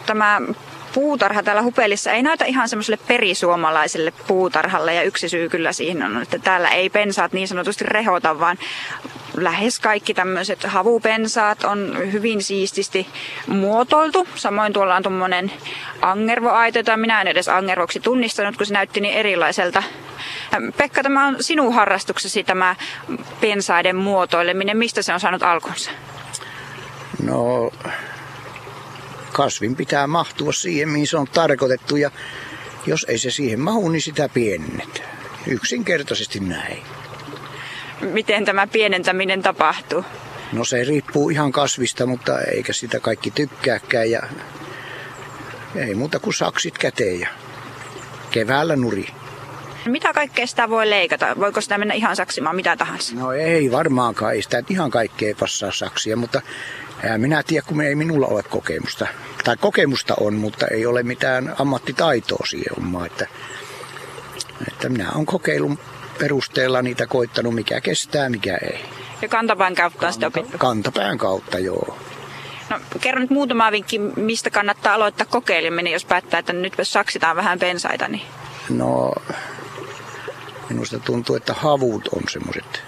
tämä puutarha täällä Hupelissa ei näytä ihan semmoiselle perisuomalaiselle puutarhalle, ja yksi syy kyllä siihen on, että täällä ei pensaat niin sanotusti rehota, vaan lähes kaikki tämmöiset havupensaat on hyvin siististi muotoiltu. Samoin tuolla on tuommoinen angervoaito, jota minä en edes angervoksi tunnistanut, kun se näytti niin erilaiselta. Pekka, tämä on sinun harrastuksesi, tämä pensaiden muotoileminen. Mistä se on saanut alkunsa? No, kasvin pitää mahtua siihen, mihin se on tarkoitettu, ja jos ei se siihen mahu, niin sitä pienennetään. Yksinkertaisesti näin. Miten tämä pienentäminen tapahtuu? No se riippuu ihan kasvista, mutta eikä sitä kaikki tykkääkään, ja ei muuta kuin saksit käteen ja keväällä nuri. Mitä kaikkea sitä voi leikata? Voiko sitä mennä ihan saksimaan mitä tahansa? No ei varmaankaan, ei sitä ihan kaikkea passaa saksia, mutta minä tiedä, kun ei minulla ole kokemusta. Tai kokemusta on, mutta ei ole mitään ammattitaitoa siihen hommaan. Että minä olen kokeilun perusteella niitä koittanut, mikä kestää, mikä ei. Ja kantapään kautta on sitä opittu? Kantapään kautta, joo. No, kerro nyt muutama vinkki, mistä kannattaa aloittaa kokeileminen, jos päättää, että nyt saksitaan vähän pensaita. Niin. No, minusta tuntuu, että havut on semmoiset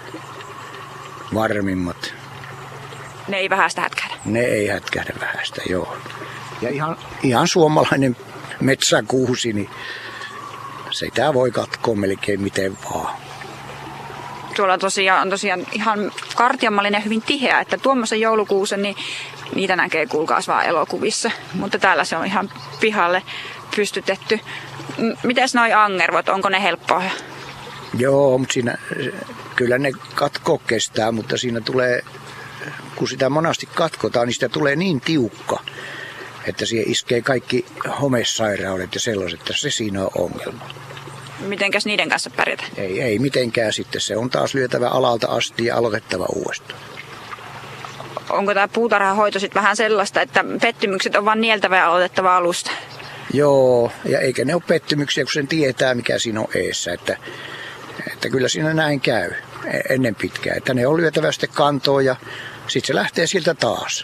varmimmat. Ne ei vähästä hätkähdä? Ne ei hätkähdä vähästä, joo. Ja ihan suomalainen metsäkuusi, niin sitä voi katkoa melkein miten vaan. Tuolla on tosiaan ihan kartiamallinen ja hyvin tiheä, että tuommoisen joulukuusen, niin niitä näkee kuulkaas vaan elokuvissa. Mutta täällä se on ihan pihalle pystytetty. Mites noi angervot, onko ne helppoa? Joo, mutta siinä kyllä ne katko kestää, mutta siinä tulee, kun sitä monasti katkotaan, niin sitä tulee niin tiukka, että siihen iskee kaikki homesairaudet ja sellaiset, että se siinä on ongelma. Mitenkäs niiden kanssa pärjätä? Ei mitenkään sitten. Se on taas lyötävä alalta asti ja aloitettava uudestaan. Onko tämä puutarhahoito sitten vähän sellaista, että pettymykset on vaan nieltävä ja aloitettava alusta? Joo, ja eikä ne ole pettymyksiä, kun sen tietää, mikä siinä on eessä. Että kyllä siinä näin käy ennen pitkään. Että ne on lyötävä sitten kantoon ja sitten se lähtee sieltä taas.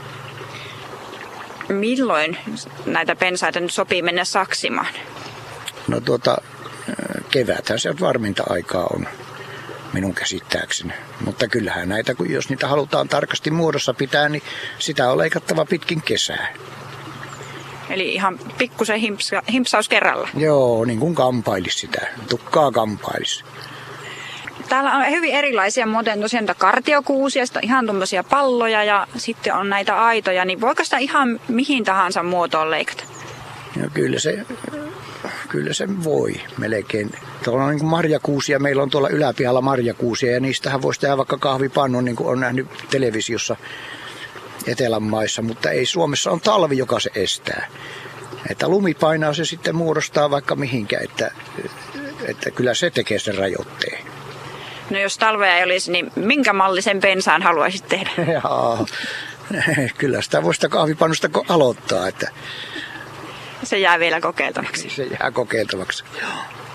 Milloin näitä pensaita nyt sopii mennä saksimaan? No keväthän se varminta aikaa on minun käsittääkseni. Mutta kyllähän näitä, jos niitä halutaan tarkasti muodossa pitää, niin sitä on leikattava pitkin kesää. Eli ihan pikkusen himpsaus kerralla? Joo, niin kuin kampailisi sitä. Tukkaa kampailisi. Täällä on hyvin erilaisia muuten tosiaan kartiokuusia, ihan tuommoisia palloja ja sitten on näitä aitoja, niin voiko sitä ihan mihin tahansa muotoon leikata? No kyllä se voi melkein. Tuolla on niin kuin marjakuusia, meillä on tuolla yläpihalla marjakuusia ja niistähän voisi tehdä vaikka kahvipannun, niin kuin on nähnyt televisiossa Etelän maissa, mutta ei Suomessa on talvi, joka se estää. Että lumi painaa, se sitten muodostaa vaikka mihinkä, että kyllä se tekee sen rajoitteen. No jos talvea ei olisi, niin minkä mallisen pensaan haluaisit tehdä? Jaa, kyllä sitä voi sitä kahvipannusta aloittaa. Että se jää vielä kokeiltavaksi. Se jää kokeiltavaksi, joo.